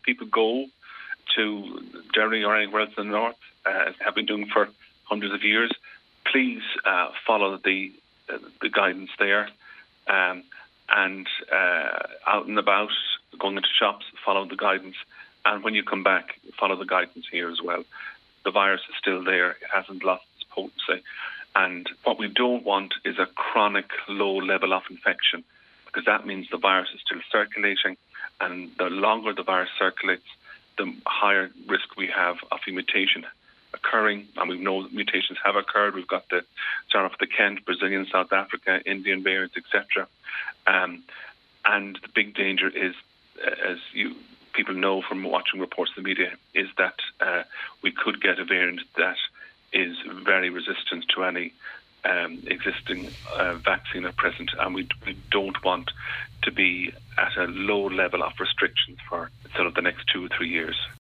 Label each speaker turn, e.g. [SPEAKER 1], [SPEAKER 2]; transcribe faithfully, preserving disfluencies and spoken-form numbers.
[SPEAKER 1] people go to Derry or anywhere else in the north, uh, have been doing for hundreds of years, please uh, follow the uh, the guidance there. Um, and uh, out and about, going into shops, follow the guidance. And when you come back, follow the guidance here as well. The virus is still there. It hasn't lost its potency. And what we don't want is a chronic low level of infection, because that means the virus is still circulating. And the longer the virus circulates, the higher risk we have of a mutation occurring. And we know that mutations have occurred. We've got the start off the Kent, Brazilian, South Africa, Indian variants, et cetera. Um, and the big danger is, uh, as you people know from watching reports in the media, is that uh, we could get a variant that is very resistant to any um, existing uh, vaccine at present, and we, we don't want to be at a low level of restrictions for sort of the next two or three years.